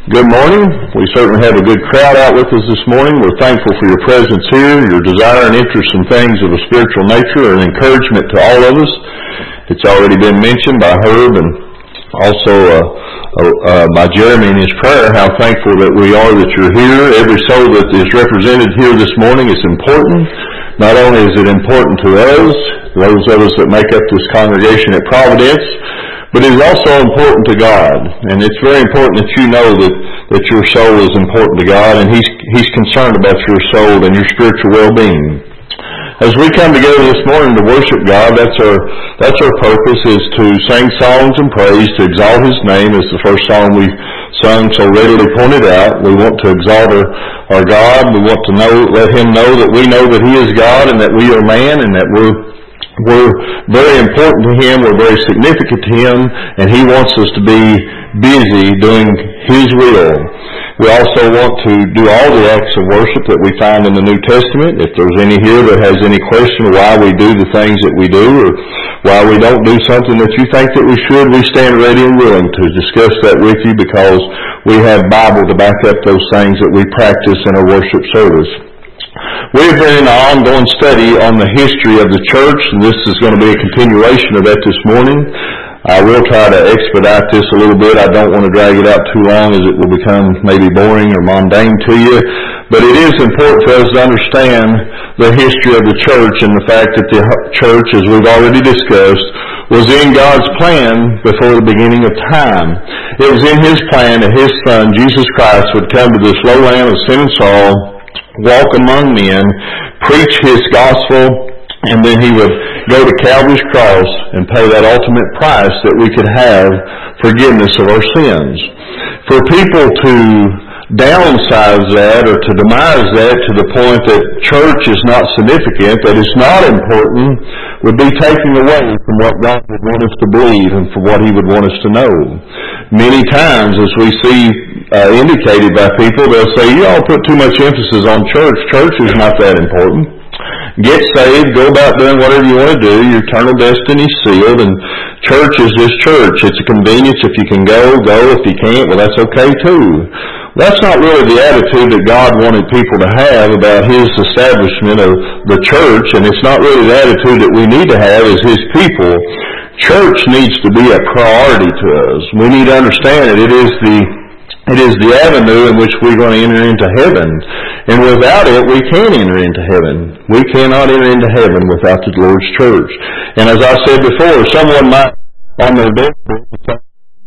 Good morning. We certainly have a good crowd out with us this morning. We're thankful for your presence here, your desire and interest in things of a spiritual nature, and encouragement to all of us. It's already been mentioned by Herb and also by Jeremy in his prayer how thankful that we are that you're here. Every soul that is represented here this morning is important. Not only is it important to us, those of us that make up this congregation at Providence, but it is also important to God. And it's very important that you know that your soul is important to God, and He's concerned about your soul and your spiritual well-being. As we come together this morning to worship God, that's our purpose, is to sing songs and praise, to exalt His name, as the first song we sung so readily pointed out. We want to exalt our God. We want to let Him know that we know that He is God and that we are man, and that we're very important to Him, we're very significant to Him, and He wants us to be busy doing His will. We also want to do all the acts of worship that we find in the New Testament. If there's any here that has any question why we do the things that we do, or why we don't do something that you think that we should, we stand ready and willing to discuss that with you, because we have Bible to back up those things that we practice in our worship service. We've been in an ongoing study on the history of the church, and this is going to be a continuation of that this morning. I will try to expedite this a little bit. I don't want to drag it out too long, as it will become maybe boring or mundane to you. But it is important for us to understand the history of the church, and the fact that the church, as we've already discussed, was in God's plan before the beginning of time. It was in His plan that His Son, Jesus Christ, would come to this low land of sin and sorrow, walk among men, preach His gospel, and then He would go to Calvary's cross and pay that ultimate price that we could have forgiveness of our sins. For people to downsize that, or to demise that to the point that church is not significant, that it's not important, would be taking away from what God would want us to believe and from what He would want us to know. Many times, as we see indicated by people, they'll say, you all put too much emphasis on church. Church is not that important. Get saved, go about doing whatever you want to do, your eternal destiny's sealed, and church is just church. It's a convenience. If you can go. If you can't, well, that's okay too. That's not really the attitude that God wanted people to have about His establishment of the church, and it's not really the attitude that we need to have as His people. Church needs to be a priority to us. We need to understand that it is the avenue in which we're going to enter into heaven. And without it, we can't enter into heaven. We cannot enter into heaven without the Lord's church. And as I said before, someone might, on their deathbed, become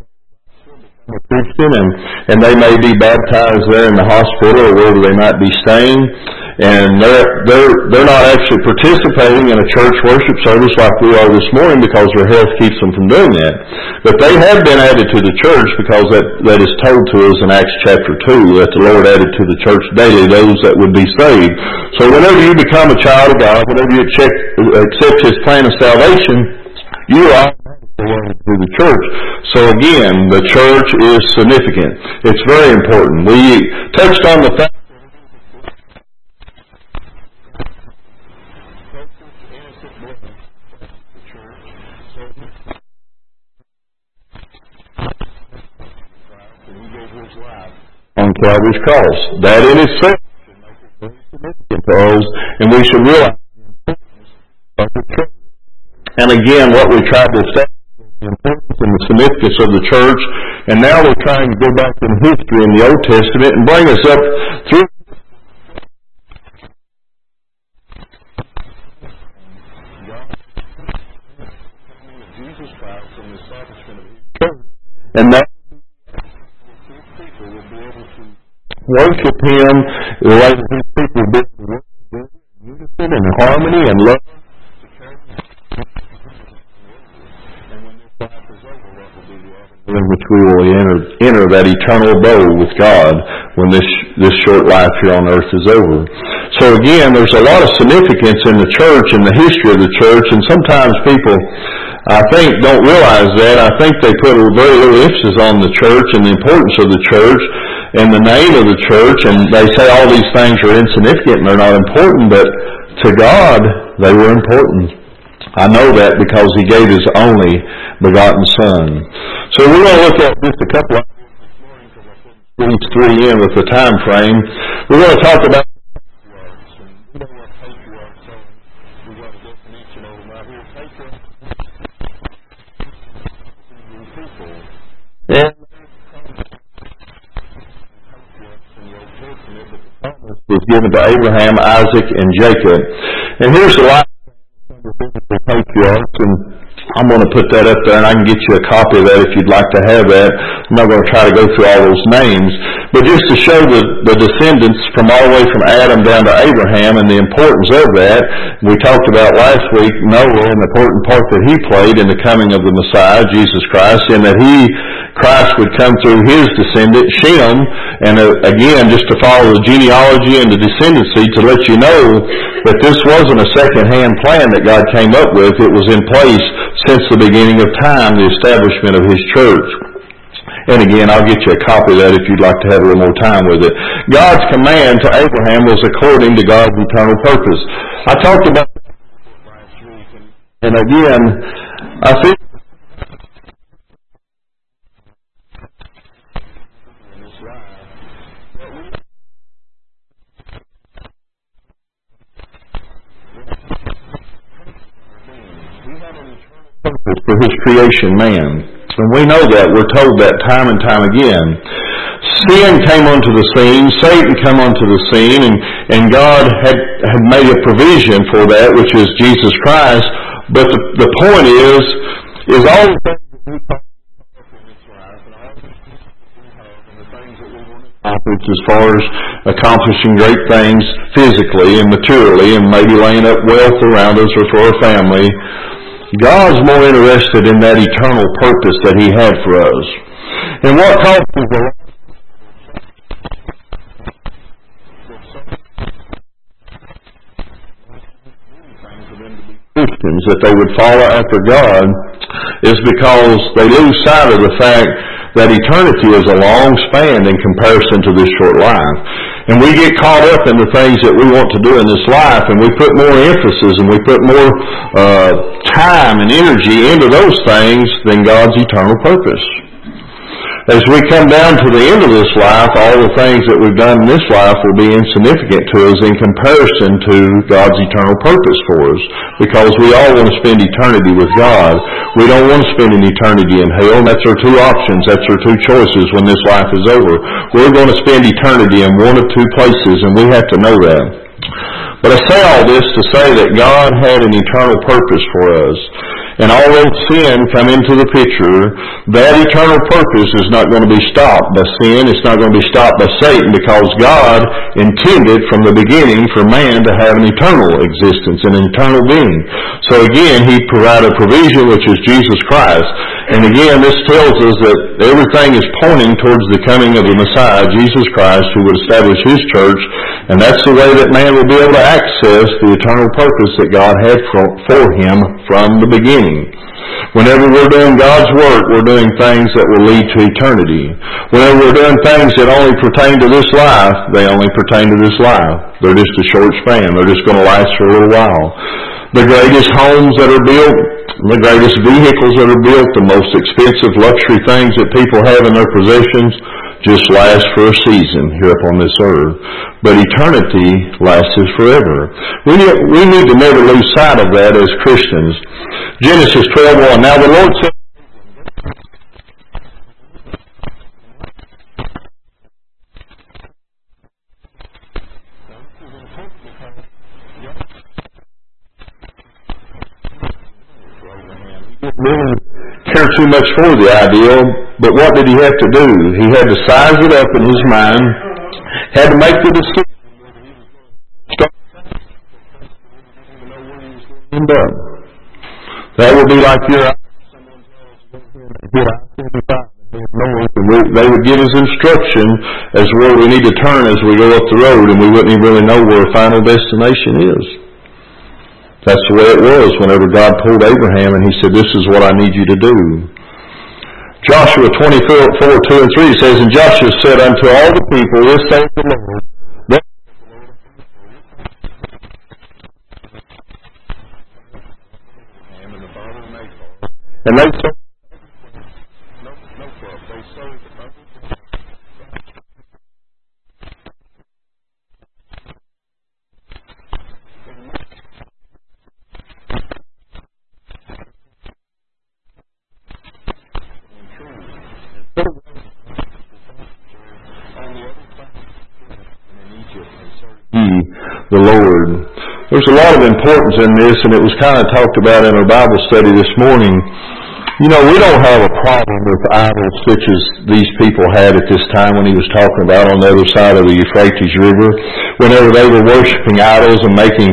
a Christian, and they may be baptized there in the hospital or wherever they might be staying, and they're not actually participating in a church worship service like we are this morning, because their health keeps them from doing that. But they have been added to the church, because that is told to us in Acts chapter 2, that the Lord added to the church daily those that would be saved. So whenever you become a child of God, whenever you accept His plan of salvation, you are to the church. So again, the church is significant. It's very important. We touched on the fact on Calvary's cross. That in itself should make it very significant to us, and we should realize the importance of the church. And again, what we tried to establish is the importance and the significance of the church, and now we're trying to go back in history in the Old Testament and bring us up through Jesus Christ and the establishment of His church, and that worship Him the way that His people do, in unison and harmony and love. And when this life is over, that will be the avenue in which we will enter that eternal abode with God when this short life here on earth is over. So again, there's a lot of significance in the church and the history of the church, and sometimes people, I think, don't realize that. I think they put very little emphasis on the church and the importance of the church and the name of the church, and they say all these things are insignificant and they're not important, but to God, they were important. I know that because He gave His only begotten Son. So we're going to look at just a couple of ideas this morning to These three in with the time frame. We're going to talk about was given to Abraham, Isaac, and Jacob. And here's the life of the patriarchs, and I'm going to put that up there, and I can get you a copy of that if you'd like to have that. I'm not going to try to go through all those names, but just to show the descendants from all the way from Adam down to Abraham and the importance of that. We talked about last week Noah and the important part that he played in the coming of the Messiah, Jesus Christ, and that Christ would come through his descendant, Shem, and again, just to follow the genealogy and the descendancy to let you know that this wasn't a second-hand plan that God came up with. It was in place since the beginning of time, the establishment of his church. And again, I'll get you a copy of that if you'd like to have a little more time with it. God's command to Abraham was according to God's eternal purpose. I talked about that last week, and again, I think for his creation, man. And we know that. We're told that time and time again. Sin came onto the scene, Satan came onto the scene, and God had made a provision for that, which is Jesus Christ. But the point is all the things that we talk about in this life and all the things that we want to accomplish as far as accomplishing great things physically and materially and maybe laying up wealth around us or for our family, God's more interested in that eternal purpose that he had for us. And what causes Christians that they would follow after God is because they lose sight of the fact that eternity is a long span in comparison to this short life. And we get caught up in the things that we want to do in this life, and we put more emphasis and we put more time and energy into those things than God's eternal purpose. As we come down to the end of this life, all the things that we've done in this life will be insignificant to us in comparison to God's eternal purpose for us, because we all want to spend eternity with God. We don't want to spend an eternity in hell, and that's our two options. That's our two choices when this life is over. We're going to spend eternity in one of two places, and we have to know that. But I say all this to say that God had an eternal purpose for us. And although sin come into the picture, that eternal purpose is not going to be stopped by sin. It's not going to be stopped by Satan, because God intended from the beginning for man to have an eternal existence, an eternal being. So again, he provided provision, which is Jesus Christ. And again, this tells us that everything is pointing towards the coming of the Messiah, Jesus Christ, who would establish his church. And that's the way that man will be able to access the eternal purpose that God had for him from the beginning. Whenever we're doing God's work, we're doing things that will lead to eternity. Whenever we're doing things that only pertain to this life, they only pertain to this life. They're just a short span. They're just going to last for a little while. The greatest homes that are built, the greatest vehicles that are built, the most expensive luxury things that people have in their possessions just last for a season here upon this earth. But eternity lasts forever. We need to never lose sight of that as Christians. Genesis 12:1. Now the Lord said, really care too much for the ideal, but what did he have to do? He had to size it up in his mind, had to make the decision. That would be like your they would give us instruction as where we need to turn as we go up the road, and we wouldn't even really know where our final destination is. That's the way it was whenever God told Abraham, and he said, this is what I need you to do. Joshua 24:2-3 says, and Joshua said unto all the people, this saith the Lord, and they said, the Lord. There's a lot of importance in this, and it was kind of talked about in our Bible study this morning. You know, we don't have a problem with idols such as these people had at this time when he was talking about on the other side of the Euphrates River, whenever they were worshiping idols and making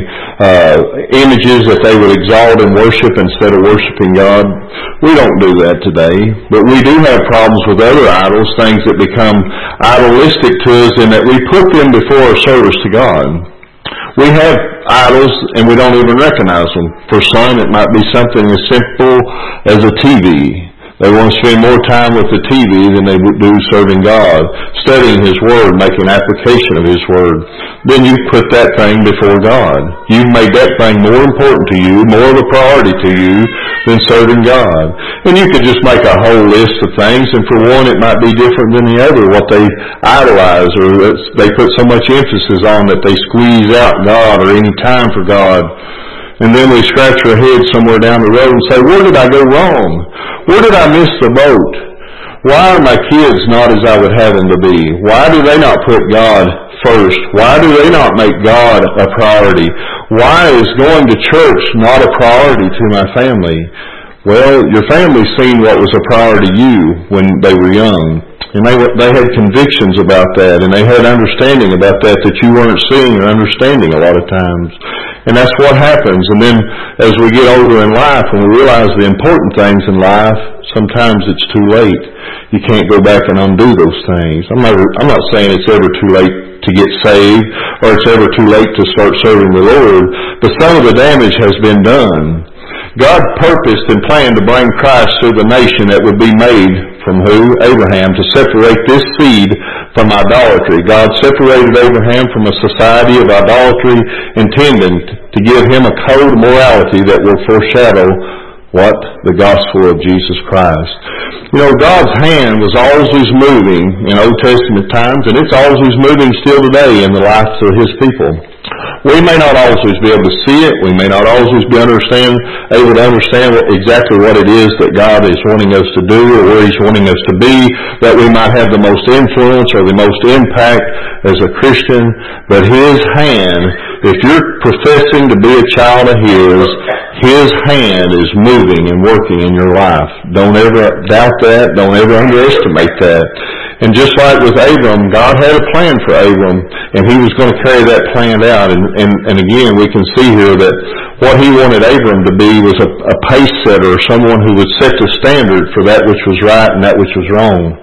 images that they would exalt and worship instead of worshiping God. We don't do that today, but we do have problems with other idols, things that become idolistic to us and that we put them before our service to God. We have idols and we don't even recognize them. For some, it might be something as simple as a TV. They want to spend more time with the TV than they would do serving God, studying His Word, making application of His Word. Then you put that thing before God. You've made that thing more important to you, more of a priority to you than serving God. And you could just make a whole list of things, and for one it might be different than the other, what they idolize or they put so much emphasis on that they squeeze out God or any time for God. And then we scratch our head somewhere down the road and say, where did I go wrong? Where did I miss the boat? Why are my kids not as I would have them to be? Why do they not put God first? Why do they not make God a priority? Why is going to church not a priority to my family? Well, your family seen what was a priority to you when they were young. And they had convictions about that, and they had understanding about that you weren't seeing or understanding a lot of times. And that's what happens. And then as we get older in life and we realize the important things in life, sometimes it's too late. You can't go back and undo those things. I'm not saying it's ever too late to get saved or it's ever too late to start serving the Lord, but some of the damage has been done. God purposed and planned to bring Christ to the nation that would be made from who? Abraham, to separate this seed from idolatry. God separated Abraham from a society of idolatry, intending to give him a code of morality that will foreshadow what? The gospel of Jesus Christ. You know, God's hand was always moving in Old Testament times, and it's always moving still today in the lives of His people. We may not always be able to see it. We may not always be able to understand exactly what it is that God is wanting us to do or where He's wanting us to be, that we might have the most influence or the most impact as a Christian. But His hand, if you're professing to be a child of His hand is moving and working in your life. Don't ever doubt that. Don't ever underestimate that. And just like with Abram, God had a plan for Abram, and He was going to carry that plan out. And again, we can see here that what He wanted Abram to be was a pace setter, someone who would set the standard for that which was right and that which was wrong.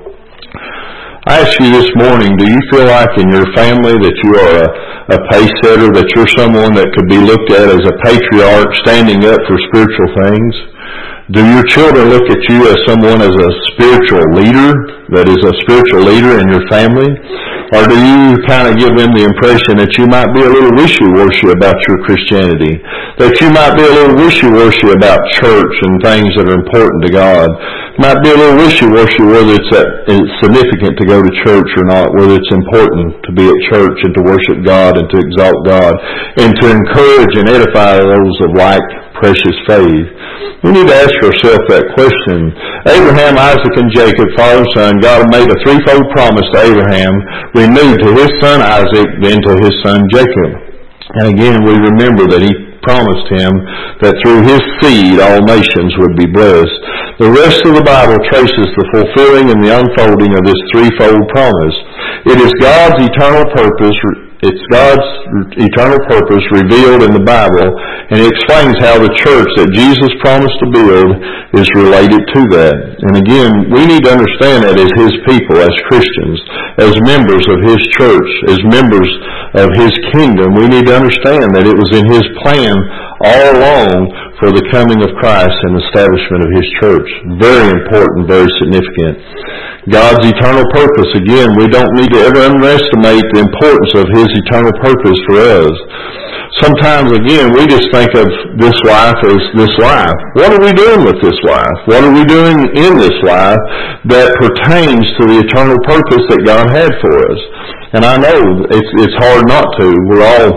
I ask you this morning, do you feel like in your family that you are a pace setter, that you're someone that could be looked at as a patriarch standing up for spiritual things? Do your children look at you as someone as a spiritual leader, that is a spiritual leader in your family? Or do you kind of give them the impression that you might be a little wishy-washy about your Christianity? That you might be a little wishy-washy about church and things that are important to God? Might be a little wishy-washy whether it's significant to go to church or not, whether it's important to be at church and to worship God and to exalt God and to encourage and edify those of like precious faith. We need to ask ourselves that question. Abraham, Isaac, and Jacob, father and son, God made a threefold promise to Abraham, renewed to his son Isaac, then to his son Jacob. And again, we remember that He promised him that through his seed all nations would be blessed. The rest of the Bible traces the fulfilling and the unfolding of this threefold promise. It is God's eternal purpose. It's God's eternal purpose revealed in the Bible, and it explains how the church that Jesus promised to build is related to that. And again, we need to understand that as His people, as Christians, as members of His church, as members of His kingdom, we need to understand that it was in His plan all along for the coming of Christ and establishment of His church. Very important, very significant. God's eternal purpose, again, we don't need to ever underestimate the importance of His eternal purpose for us. Sometimes, again, we just think of this life as this life. What are we doing with this life? What are we doing in this life that pertains to the eternal purpose that God had for us? And I know it's hard not to. We're all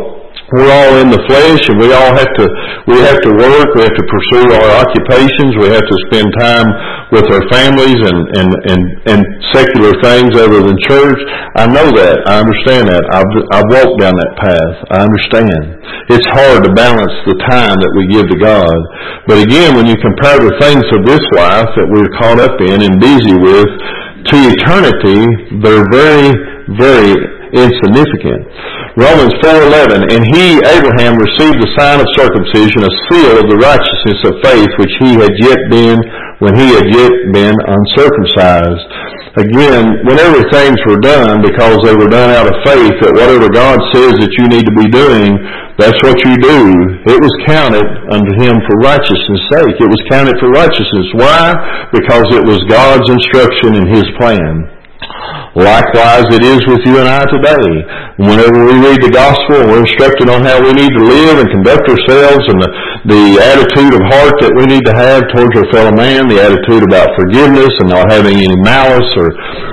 We're all in the flesh, and we have to work, we have to pursue our occupations, we have to spend time with our families and secular things other than church. I know that. I understand that. I've walked down that path. I understand. It's hard to balance the time that we give to God. But again, when you compare the things of this life that we're caught up in and busy with to eternity, they're very, very insignificant. Romans 4:11, and he, Abraham, received the sign of circumcision, a seal of the righteousness of faith, which he had yet been, when he had yet been uncircumcised. Again, whenever things were done, because they were done out of faith, that whatever God says that you need to be doing, that's what you do. It was counted unto him for righteousness' sake. It was counted for righteousness. Why? Because it was God's instruction and his plan. Likewise, it is with you and I today. Whenever we read the gospel, we're instructed on how we need to live and conduct ourselves, and the attitude of heart that we need to have towards our fellow man, the attitude about forgiveness and not having any malice or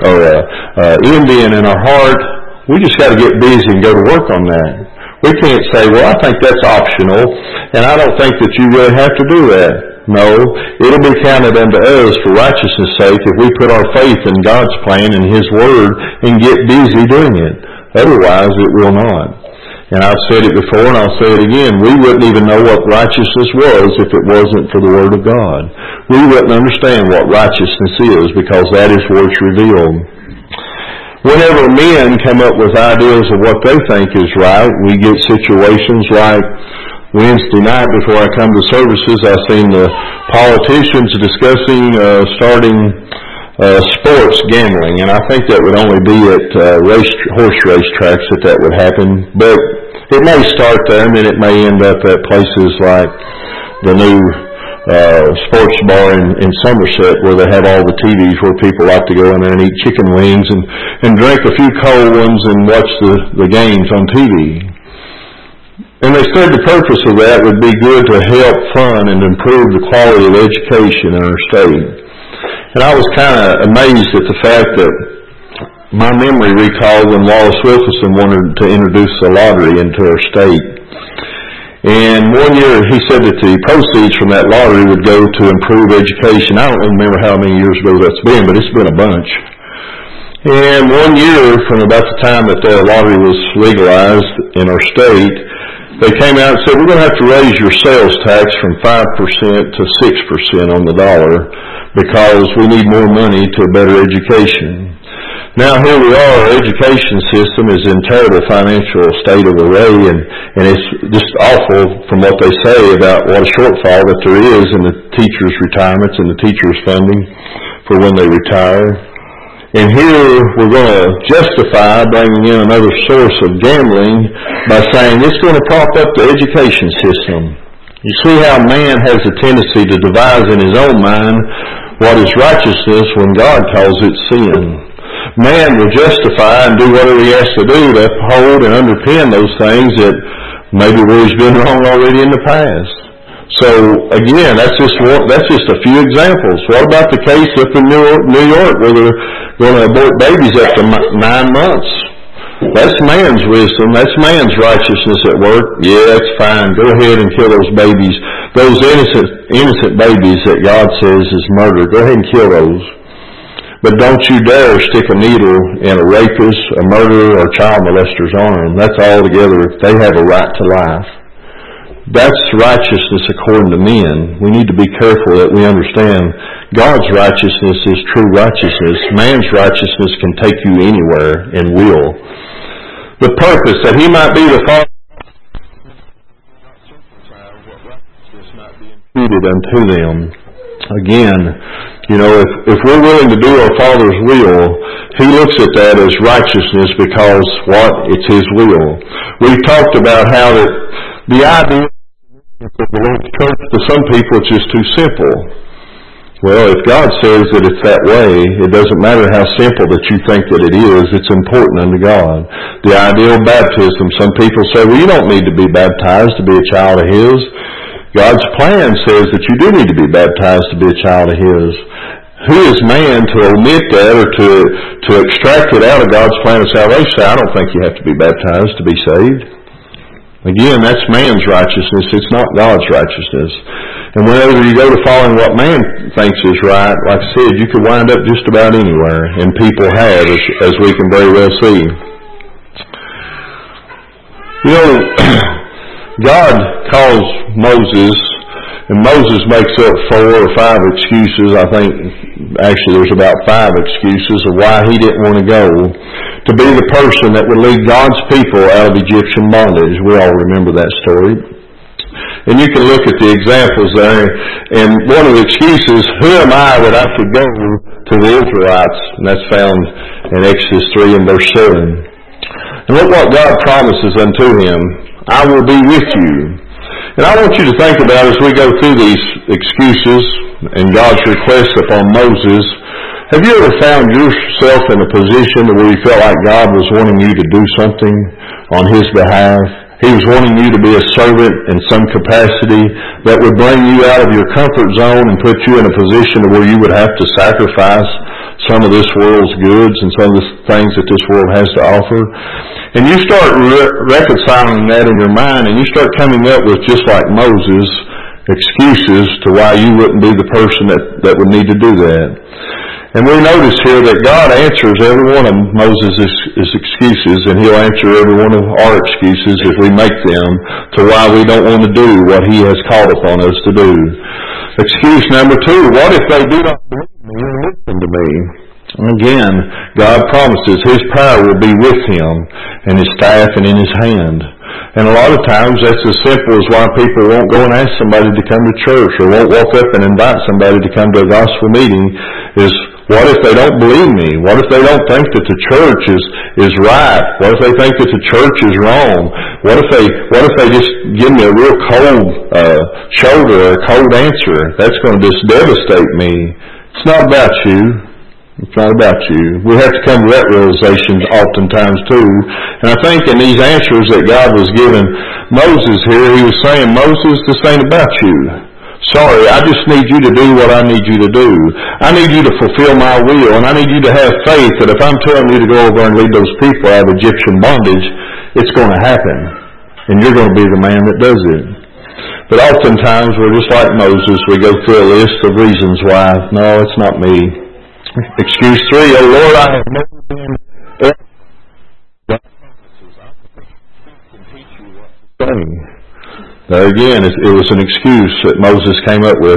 envy in our heart. We just got to get busy and go to work on that. We can't say, well, I think that's optional, and I don't think that you really have to do that. No, it'll be counted unto us for righteousness' sake if we put our faith in God's plan and his word and get busy doing it. Otherwise, it will not. And I've said it before and I'll say it again. We wouldn't even know what righteousness was if it wasn't for the word of God. We wouldn't understand what righteousness is because that is where it's revealed. Whenever men come up with ideas of what they think is right, we get situations like Wednesday night before I come to services, I've seen the politicians discussing starting sports gambling, and I think that would only be at horse race tracks that would happen. But it may start there, and then it may end up at places like the new sports bar in Somerset, where they have all the TVs where people like to go in there and eat chicken wings and drink a few cold ones and watch the games on TV. And they said the purpose of that would be good to help fund and improve the quality of education in our state. And I was kind of amazed at the fact that my memory recalled when Wallace Wilkerson wanted to introduce the lottery into our state. And one year he said that the proceeds from that lottery would go to improve education. I don't remember how many years ago that's been, but it's been a bunch. And one year, from about the time that the lottery was legalized in our state, they came out and said, we're going to have to raise your sales tax from 5% to 6% on the dollar because we need more money to a better education. Now here we are, our education system is in terrible financial state of array, and it's just awful from what they say about what a shortfall that there is in the teachers' retirements and the teachers' funding for when they retire. And here we're going to justify bringing in another source of gambling by saying it's going to prop up the education system. You see how man has a tendency to devise in his own mind what is righteousness when God calls it sin. Man will justify and do whatever he has to do to uphold and underpin those things that maybe where he's been wrong already in the past. So again, that's just a few examples. What about the case up in New York where they're going to abort babies up to 9 months? That's man's wisdom. That's man's righteousness at work. Yeah, that's fine. Go ahead and kill those babies, those innocent babies that God says is murder. Go ahead and kill those. But don't you dare stick a needle in a rapist, a murderer, or child molester's arm. That's altogether. They have a right to life. That's righteousness according to men. We need to be careful that we understand God's righteousness is true righteousness. Man's righteousness can take you anywhere and will. The purpose that he might be the Father not be imputed unto them. Again, if we're willing to do our Father's will, he looks at that as righteousness because it's his will. We've talked about how that the idea of the Lord's church, to some people, it's just too simple. Well, if God says that it's that way, it doesn't matter how simple that you think that it is, it's important unto God. The idea of baptism, some people say, well, you don't need to be baptized to be a child of his. God's plan says that you do need to be baptized to be a child of his. Who is man to omit that or to extract it out of God's plan of salvation? I don't think you have to be baptized to be saved. Again, that's man's righteousness. It's not God's righteousness. And whenever you go to following what man thinks is right, like I said, you could wind up just about anywhere. And people have, as we can very well see. You know, God calls Moses, and Moses makes up 4 or 5 excuses. I think, actually, there's about 5 excuses of why he didn't want to go to be the person that would lead God's people out of Egyptian bondage. We all remember that story. And you can look at the examples there. And one of the excuses, who am I that I should go to the Israelites? And that's found in Exodus 3 and verse 7. And look what God promises unto him. I will be with you. And I want you to think about as we go through these excuses and God's requests upon Moses, have you ever found yourself in a position where you felt like God was wanting you to do something on his behalf? He was wanting you to be a servant in some capacity that would bring you out of your comfort zone and put you in a position where you would have to sacrifice some of this world's goods and some of the things that this world has to offer. And you start reconciling that in your mind, and you start coming up with, just like Moses, excuses to why you wouldn't be the person that would need to do that. And we notice here that God answers every one of Moses' excuses, and he'll answer every one of our excuses if we make them to why we don't want to do what he has called upon us to do. Excuse number 2, what if they do not believe me and listen to me? Again, God promises his power will be with him and his staff and in his hand. And a lot of times that's as simple as why people won't go and ask somebody to come to church, or won't walk up and invite somebody to come to a gospel meeting, is, what if they don't believe me? What if they don't think that the church is right? What if they think that the church is wrong? What if they just give me a real cold shoulder or a cold answer? That's going to just devastate me. It's not about you. It's not about you. We have to come to that realization oftentimes too. And I think in these answers that God was giving Moses here, he was saying, Moses, this ain't about you. Sorry, I just need you to do what I need you to do. I need you to fulfill my will, and I need you to have faith that if I'm telling you to go over and lead those people out of Egyptian bondage, it's going to happen. And you're going to be the man that does it. But oftentimes, we're just like Moses. We go through a list of reasons why. No, it's not me. Excuse 3, oh Lord, I have never been God promises I can teach you what to say. There again, it was an excuse that Moses came up with.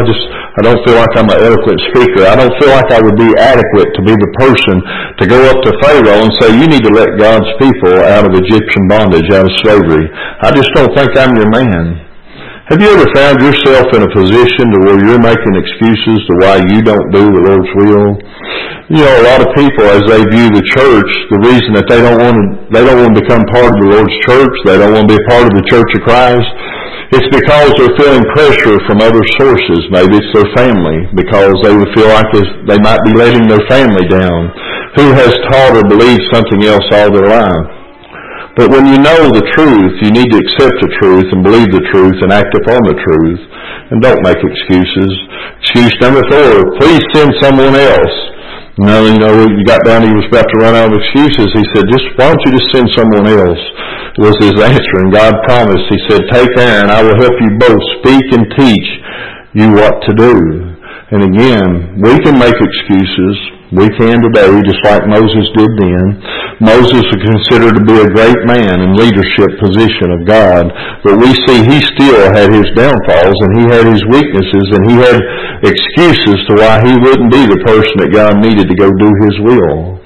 I don't feel like I'm an eloquent speaker. I don't feel like I would be adequate to be the person to go up to Pharaoh and say, you need to let God's people out of Egyptian bondage, out of slavery. I just don't think I'm your man. Have you ever found yourself in a position to where you're making excuses to why you don't do the Lord's will? You know, a lot of people, as they view the church, the reason that they don't want to become part of the Lord's church, they don't want to be a part of the Church of Christ, it's because they're feeling pressure from other sources. Maybe it's their family, because they would feel like they might be letting their family down, who has taught or believed something else all their life. But when you know the truth, you need to accept the truth and believe the truth and act upon the truth. And don't make excuses. Excuse number 4, please send someone else. No, you got down, he was about to run out of excuses. He said, why don't you just send someone else? Was his answer. And God promised, he said, take Aaron, I will help you both speak and teach you what to do. And again, we can make excuses. We can today, just like Moses did then. Moses was considered to be a great man in leadership position of God, but we see he still had his downfalls, and he had his weaknesses, and he had excuses to why he wouldn't be the person that God needed to go do his will.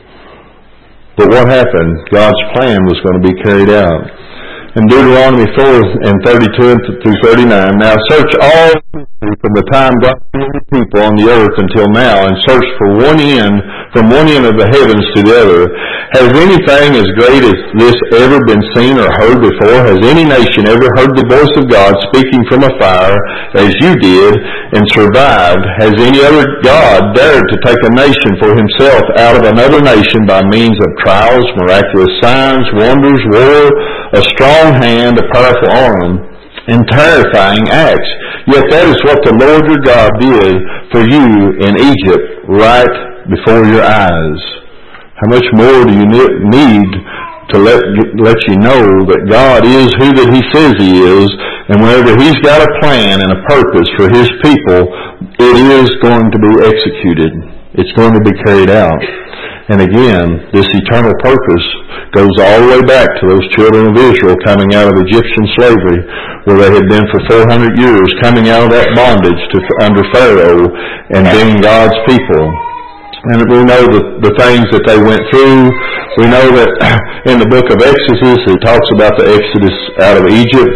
But what happened? God's plan was going to be carried out. In Deuteronomy 4 and 32 through 39, now search all from the time God created people on the earth until now, and search for one end, from one end of the heavens to the other. Has anything as great as this ever been seen or heard before? Has any nation ever heard the voice of God speaking from afar as you did and survived? Has any other God dared to take a nation for himself out of another nation by means of trials, miraculous signs, wonders, war, a strong hand, a powerful arm, and terrifying acts? Yet that is what the Lord your God did for you in Egypt right before your eyes. How much more do you need to let you know that God is who that He says He is, and whenever He's got a plan and a purpose for His people, it is going to be executed. It's going to be carried out. And again, this eternal purpose goes all the way back to those children of Israel coming out of Egyptian slavery, where they had been for 400 years, coming out of that bondage under Pharaoh and being God's people. And we know the things that they went through. We know that in the book of Exodus, it talks about the Exodus out of Egypt.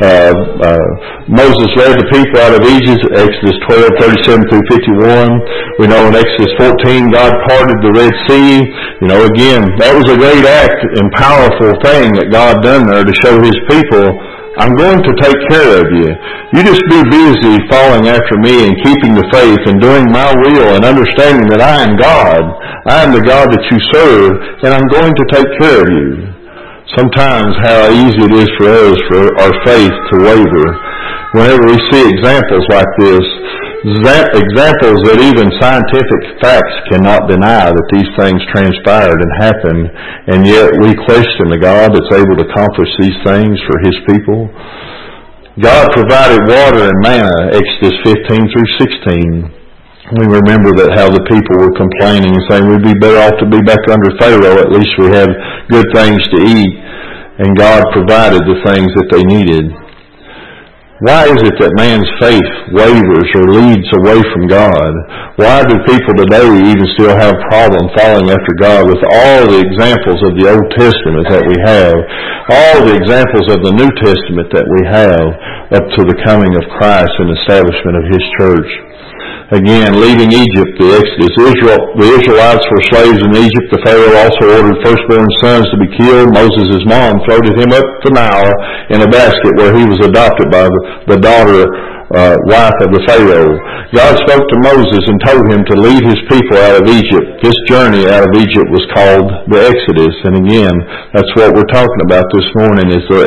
Moses led the people out of Egypt, Exodus 12:37 through 51. We know in Exodus 14, God parted the Red Sea. You know, again, that was a great act and powerful thing that God done there to show His people, I'm going to take care of you. You just be busy following after me and keeping the faith and doing my will and understanding that I am God. I am the God that you serve, and I'm going to take care of you. Sometimes how easy it is for us, for our faith to waver. Whenever we see examples like this, examples that even scientific facts cannot deny that these things transpired and happened, and yet we question the God that's able to accomplish these things for His people. God provided water and manna, Exodus 15 through 16. We remember that how the people were complaining and saying we'd be better off to be back under Pharaoh, at least we have good things to eat, and God provided the things that they needed. Why is it that man's faith wavers or leads away from God? Why do people today even still have a problem following after God with all the examples of the Old Testament that we have, all the examples of the New Testament that we have up to the coming of Christ and establishment of His church? Again, leaving Egypt, the Exodus, the Israelites were slaves in Egypt. The Pharaoh also ordered firstborn sons to be killed. Moses' mom floated him up the Nile in a basket where he was adopted by the daughter, wife of the Pharaoh. God spoke to Moses and told him to lead His people out of Egypt. This journey out of Egypt was called the Exodus. And again, that's what we're talking about this morning, is the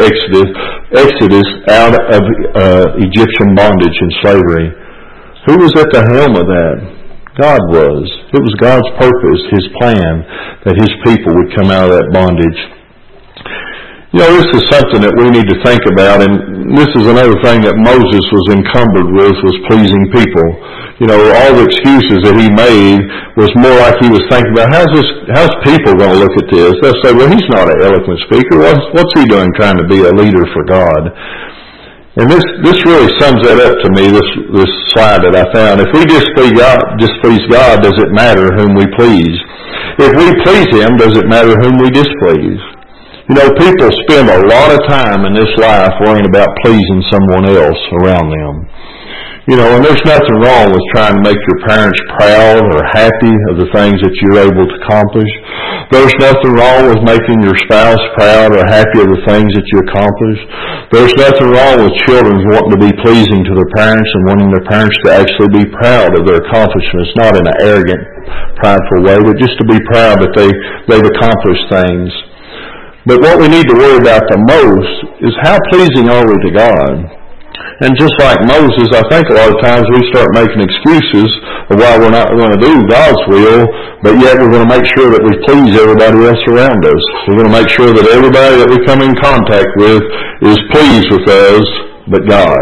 Exodus out of Egyptian bondage and slavery. Who was at the helm of that? God was. It was God's purpose, His plan, that His people would come out of that bondage. You know, this is something that we need to think about, and this is another thing that Moses was encumbered with, was pleasing people. You know, all the excuses that he made was more like he was thinking about, how's people going to look at this? They'll say, well, he's not an eloquent speaker. What's he doing trying to be a leader for God? And this really sums that up to me, this slide that I found. If we displease God, does it matter whom we please? If we please Him, does it matter whom we displease? You know, people spend a lot of time in this life worrying about pleasing someone else around them. You know, and there's nothing wrong with trying to make your parents proud or happy of the things that you're able to accomplish. There's nothing wrong with making your spouse proud or happy of the things that you accomplish. There's nothing wrong with children wanting to be pleasing to their parents and wanting their parents to actually be proud of their accomplishments, not in an arrogant, prideful way, but just to be proud that they've accomplished things. But what we need to worry about the most is how pleasing are we to God? And just like Moses, I think a lot of times we start making excuses of why we're not going to do God's will, but yet we're going to make sure that we please everybody else around us. We're going to make sure that everybody that we come in contact with is pleased with us, but God.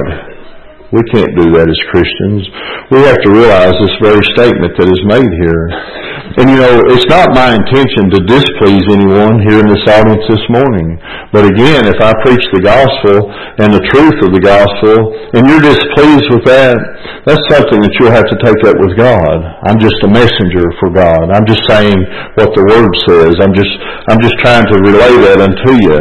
We can't do that as Christians. We have to realize this very statement that is made here. And you know, it's not my intention to displease anyone here in this audience this morning. But again, if I preach the gospel and the truth of the gospel, and you're displeased with that, that's something that you'll have to take up with God. I'm just a messenger for God. I'm just saying what the Word says. I'm just trying to relay that unto you.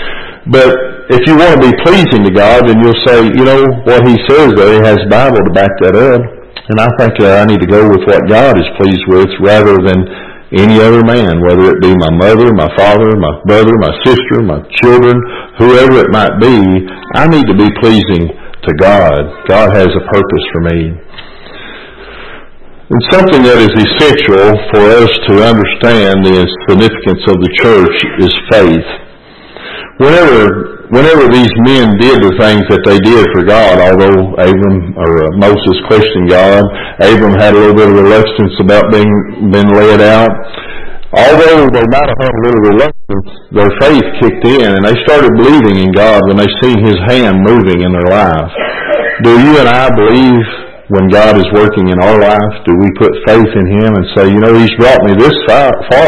But if you want to be pleasing to God, then you'll say, you know, what He says there, He has the Bible to back that up. And I think I need to go with what God is pleased with rather than any other man, whether it be my mother, my father, my brother, my sister, my children, whoever it might be. I need to be pleasing to God. God has a purpose for me. And something that is essential for us to understand the significance of the church is faith. Whenever these men did the things that they did for God, although Moses questioned God, Abram had a little bit of reluctance about being led out. Although they might have had a little reluctance, their faith kicked in, and they started believing in God when they seen His hand moving in their life. Do you and I believe when God is working in our life? Do we put faith in Him and say, you know, He's brought me this far,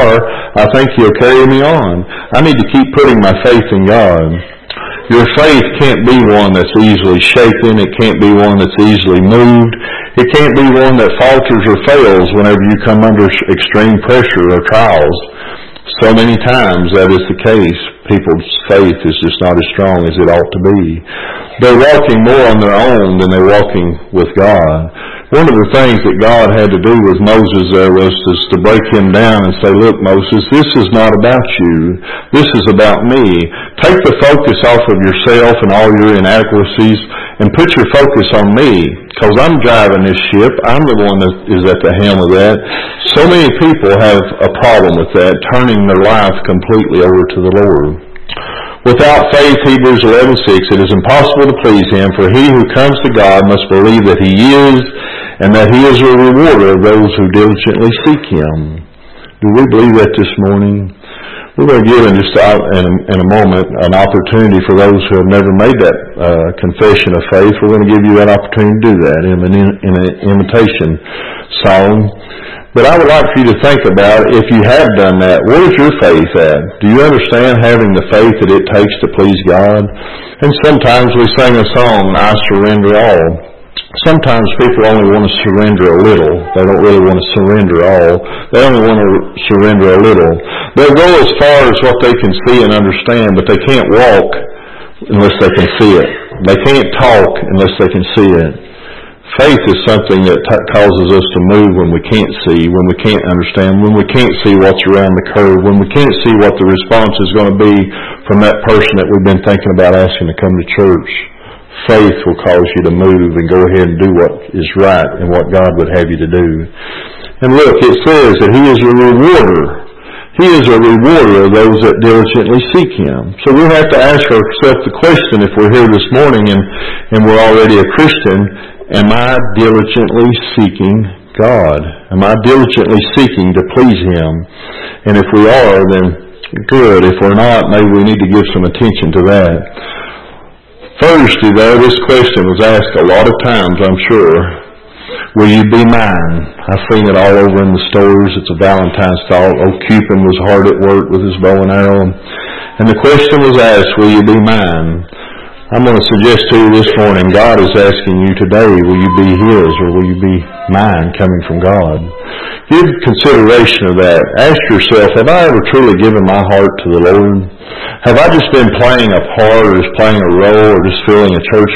I think He'll carry me on. I need to keep putting my faith in God. Your faith can't be one that's easily shaken. It can't be one that's easily moved. It can't be one that falters or fails whenever you come under extreme pressure or trials. So many times that is the case. People's faith is just not as strong as it ought to be. They're walking more on their own than they're walking with God. One of the things that God had to do with Moses there was to break him down and say, look, Moses, this is not about you. This is about me. Take the focus off of yourself and all your inadequacies and put your focus on me, because I'm driving this ship. I'm the one that is at the helm of that. So many people have a problem with that, turning their life completely over to the Lord. Without faith, Hebrews 11:6, it is impossible to please Him, for he who comes to God must believe that He is, and that He is a rewarder of those who diligently seek Him. Do we believe that this morning? We're going to give in a moment an opportunity for those who have never made that confession of faith. We're going to give you that opportunity to do that in an invitation song. But I would like for you to think about, if you have done that, where's your faith at? Do you understand having the faith that it takes to please God? And sometimes we sing a song, I surrender all. Sometimes people only want to surrender a little. They don't really want to surrender all. They only want to surrender a little. They'll go as far as what they can see and understand, but they can't walk unless they can see it. They can't talk unless they can see it. Faith is something that causes us to move when we can't see, when we can't understand, when we can't see what's around the curve, when we can't see what the response is going to be from that person that we've been thinking about asking to come to church. Faith will cause you to move and go ahead and do what is right and what God would have you to do. And look, it says that He is a rewarder. He is a rewarder of those that diligently seek Him. So we have to ask ourselves the question, if we're here this morning and we're already a Christian, am I diligently seeking God? Am I diligently seeking to please Him? And if we are, then good. If we're not, maybe we need to give some attention to that. Thursday, though, this question was asked a lot of times, I'm sure. Will you be mine? I've seen it all over in the stores. It's a Valentine's thought. Old Cupid was hard at work with his bow and arrow. And the question was asked, will you be mine? I'm going to suggest to you this morning, God is asking you today, will you be His or will you be mine coming from God? Give consideration of that. Ask yourself, have I ever truly given my heart to the Lord? Have I just been playing a part or just playing a role or just filling a church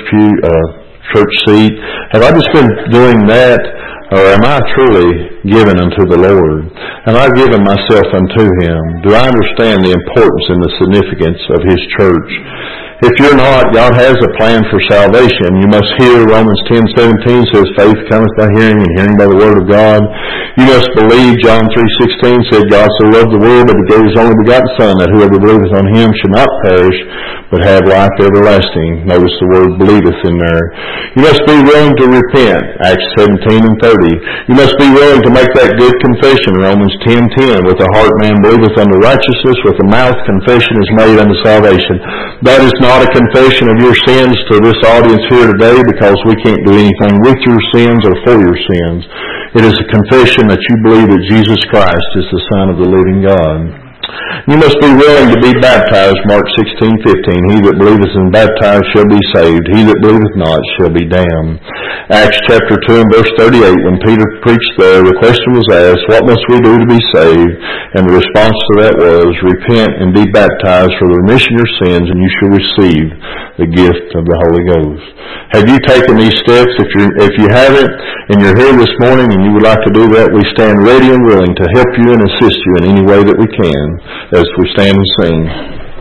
seat? Have I just been doing that? Or am I truly given unto the Lord? Am I given myself unto Him? Do I understand the importance and the significance of His church? If you're not, God has a plan for salvation. You must hear. Romans 10:17 says, faith cometh by hearing, and hearing by the word of God. You must believe. John 3:16 said, God so loved the world that He gave His only begotten Son, that whoever believeth on Him should not perish, but have life everlasting. Notice the word believeth in there. You must be willing to repent. Acts 17:30. You must be willing to make that good confession. Romans 10:10. With the heart man believeth unto righteousness, with the mouth confession is made unto salvation. That is not a confession of your sins to this audience here today, because we can't do anything with your sins or for your sins. It is a confession that you believe that Jesus Christ is the Son of the living God. You must be willing to be baptized, Mark 16:15. He that believeth and baptized shall be saved. He that believeth not shall be damned. Acts chapter 2 and verse 38, when Peter preached there, the question was asked, what must we do to be saved? And the response to that was, repent and be baptized for the remission of your sins, and you shall receive the gift of the Holy Ghost. Have you taken these steps? If you haven't, and you're here this morning and you would like to do that, we stand ready and willing to help you and assist you in any way that we can as we stand and sing.